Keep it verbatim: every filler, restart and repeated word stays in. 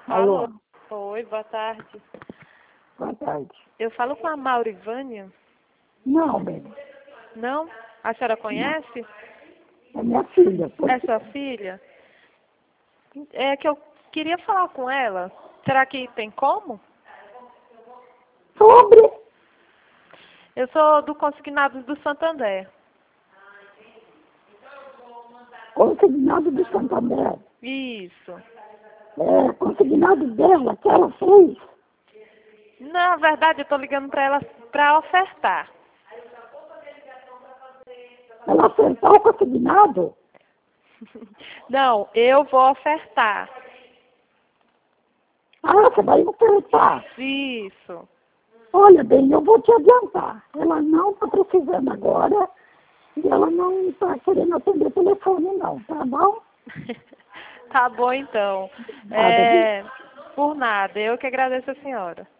Alô? Alô? Oi, boa tarde. Boa tarde. Eu falo com a Maurivânia? Não, bem. Não? A senhora conhece? É minha filha. Por... É sua filha? É que eu queria falar com ela. Será que tem como? Sobre Eu sou do Consignado do Santander. consignado do Santander. Isso. É, consignado dela que ela fez. Na verdade, eu estou ligando para ela para ofertar. Ela acertou o consignado. Não, eu vou ofertar. Ah, você vai ofertar. Isso. Olha, bem, eu vou te adiantar. Ela não está precisando agora e ela não está querendo atender o telefone, não, tá bom? Tá bom, então. Nada, viu? É, por nada. Eu que agradeço a senhora.